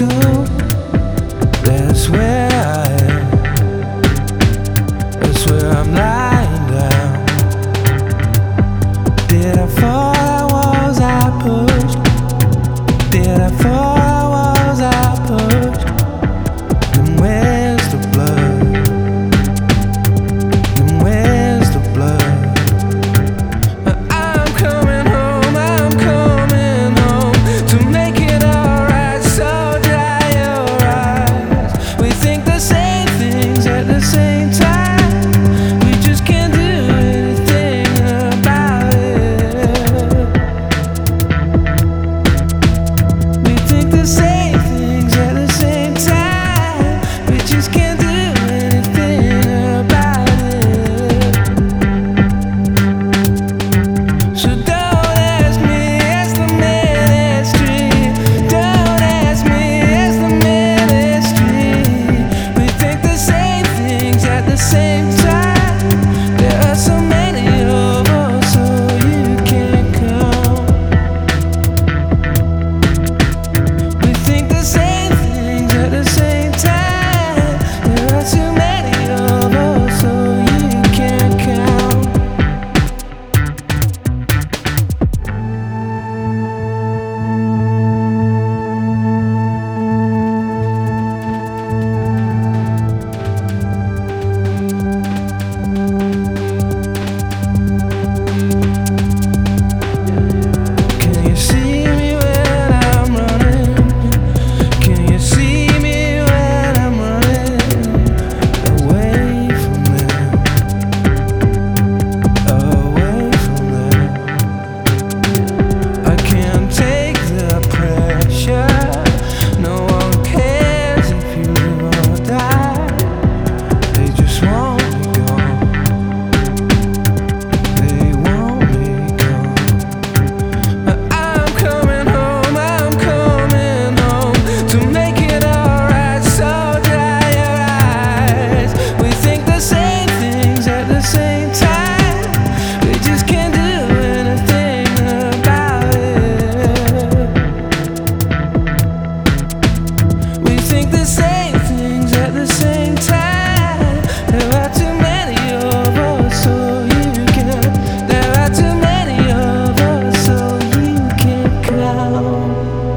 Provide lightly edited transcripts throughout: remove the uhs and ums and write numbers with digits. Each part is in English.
go. That's where I am. That's where I'm lying down. Did I fall? Was I pushed? Did I fall? Was I pushed? And where's the blood? And where's the blood? I'm coming home, I'm coming home to make it alright. So dry your eyes. We think the same things at the same time. We just can't do anything about it. We think the same things at the same time. We just can't do anything about it. So don't ask me, ask the ministry. Don't ask me, ask the ministry. We think the same things at the same time. There are so many of us, so you can't come. We think the same things at the same time. There are too many of us, so you can't count. Can you see me when I'm running? Can you see me when I'm running away from them? Away from them. I can't take the pressure. No one cares if you live or die. They just want me gone. They want me gone. I'm coming home, I'm coming home to make it alright. So dry your eyes. We think the same things at the same time. We just can't do anything about it. We think the same things at the same time. There are too many of us, so you can't. There are too many of us, so you can't count.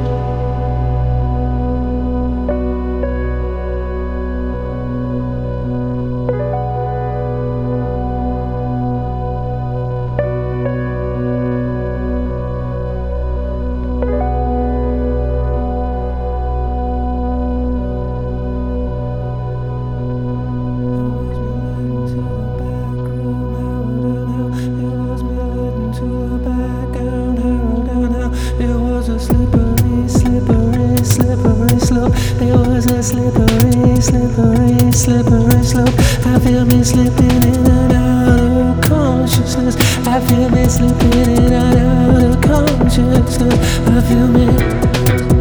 It was a slippery, slippery, slippery slope. It was a slippery, slippery, slippery slope. I feel me slipping in and out of consciousness. I feel me slipping in and out of consciousness. I feel me.